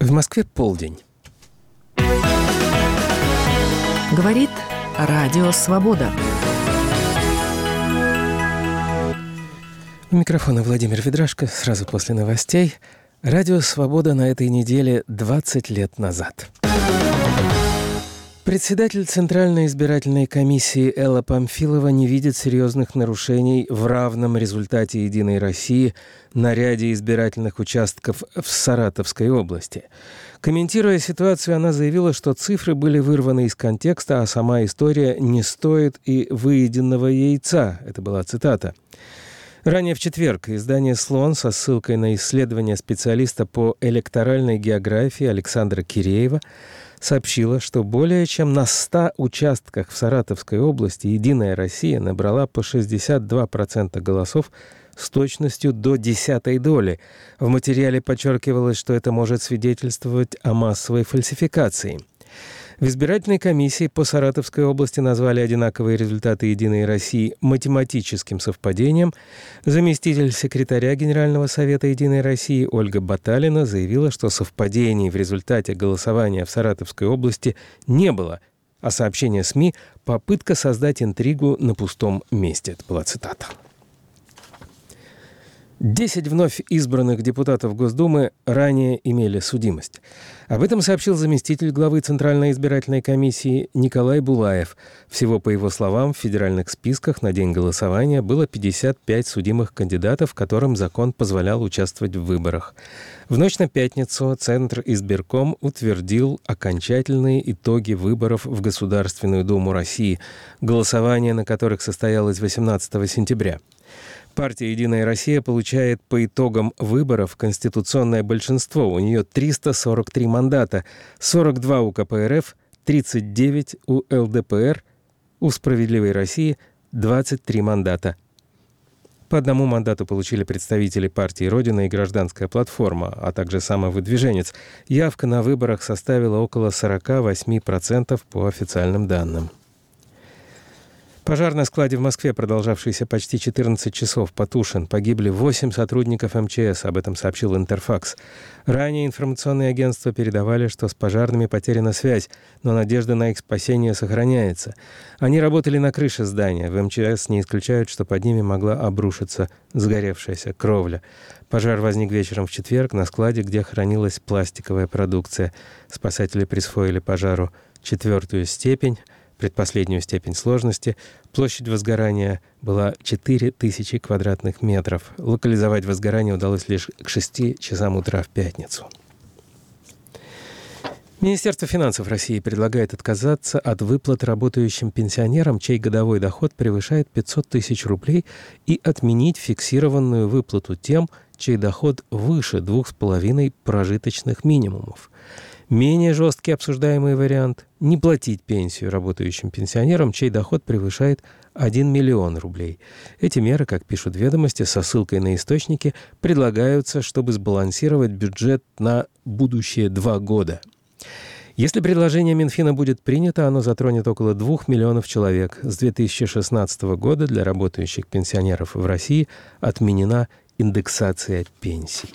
В Москве полдень. Говорит Радио Свобода. У микрофона Владимир Ведрашко. Сразу после новостей. Радио Свобода на этой неделе 20 лет назад. Председатель Центральной избирательной комиссии Элла Памфилова не видит серьезных нарушений в равном результате «Единой России» на ряде избирательных участков в Саратовской области. Комментируя ситуацию, она заявила, что цифры были вырваны из контекста, а сама история не стоит и выеденного яйца. Это была цитата. Ранее в четверг издание «Слон» со ссылкой на исследование специалиста по электоральной географии Александра Киреева сообщила, что более чем на 100 участках в Саратовской области «Единая Россия» набрала по 62% голосов с точностью до десятой доли. В материале подчеркивалось, что это может свидетельствовать о массовой фальсификации. В избирательной комиссии по Саратовской области назвали одинаковые результаты «Единой России» математическим совпадением. Заместитель секретаря Генерального совета «Единой России» Ольга Баталина заявила, что совпадений в результате голосования в Саратовской области не было, а сообщение СМИ – попытка создать интригу на пустом месте. Это была цитата. 10 вновь избранных депутатов Госдумы ранее имели судимость. Об этом сообщил заместитель главы Центральной избирательной комиссии Николай Булаев. Всего, по его словам, в федеральных списках на день голосования было 55 судимых кандидатов, которым закон позволял участвовать в выборах. В ночь на пятницу Центризбирком утвердил окончательные итоги выборов в Государственную Думу России, голосование на которых состоялось 18 сентября. Партия «Единая Россия» получает по итогам выборов конституционное большинство. У нее 343 мандата, 42 у КПРФ, 39 у ЛДПР, у «Справедливой России» 23 мандата. По одному мандату получили представители партии «Родина» и «Гражданская платформа», а также «Самовыдвиженец». Явка на выборах составила около 48% по официальным данным. Пожар на складе в Москве, продолжавшийся почти 14 часов, потушен. Погибли 8 сотрудников МЧС, об этом сообщил Интерфакс. Ранее информационные агентства передавали, что с пожарными потеряна связь, но надежда на их спасение сохраняется. Они работали на крыше здания. В МЧС не исключают, что под ними могла обрушиться сгоревшаяся кровля. Пожар возник вечером в четверг на складе, где хранилась пластиковая продукция. Спасатели присвоили пожару 4-ю степень. Предпоследнюю степень сложности. Площадь возгорания была 4000 квадратных метров. Локализовать возгорание удалось лишь к 6 часам утра в пятницу. Министерство финансов России предлагает отказаться от выплат работающим пенсионерам, чей годовой доход превышает 500 тысяч рублей, и отменить фиксированную выплату тем, чей доход выше 2,5 прожиточных минимумов. Менее жесткий обсуждаемый вариант – не платить пенсию работающим пенсионерам, чей доход превышает 1 миллион рублей. Эти меры, как пишут «Ведомости», со ссылкой на источники, предлагаются, чтобы сбалансировать бюджет на будущие 2 года. Если предложение Минфина будет принято, оно затронет около 2 миллионов человек. С 2016 года для работающих пенсионеров в России отменена индексация пенсий.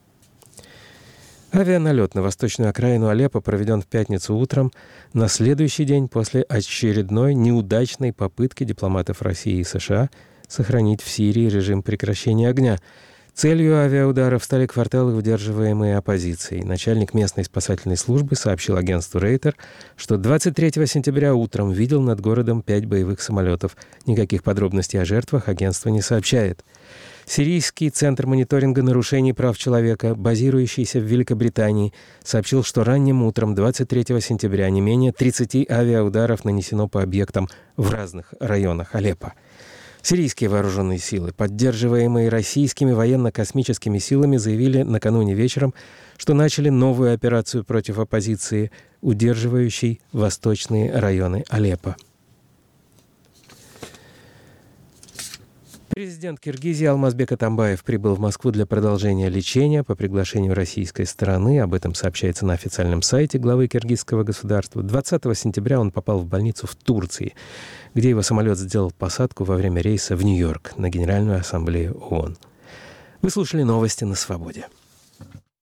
Авианалет на восточную окраину Алеппо проведен в пятницу утром, на следующий день после очередной неудачной попытки дипломатов России и США сохранить в Сирии режим прекращения огня. Целью авиаударов стали кварталы, удерживаемые оппозицией. Начальник местной спасательной службы сообщил агентству Рейтер, что 23 сентября утром видел над городом 5 боевых самолетов. Никаких подробностей о жертвах агентство не сообщает. Сирийский центр мониторинга нарушений прав человека, базирующийся в Великобритании, сообщил, что ранним утром 23 сентября не менее 30 авиаударов нанесено по объектам в разных районах Алеппо. Сирийские вооруженные силы, поддерживаемые российскими военно-космическими силами, заявили накануне вечером, что начали новую операцию против оппозиции, удерживающей восточные районы Алеппо. Президент Киргизии Алмазбек Атамбаев прибыл в Москву для продолжения лечения по приглашению российской стороны. Об этом сообщается на официальном сайте главы киргизского государства. 20 сентября он попал в больницу в Турции, где его самолет сделал посадку во время рейса в Нью-Йорк на Генеральную ассамблею ООН. Вы слушали новости на Свободе.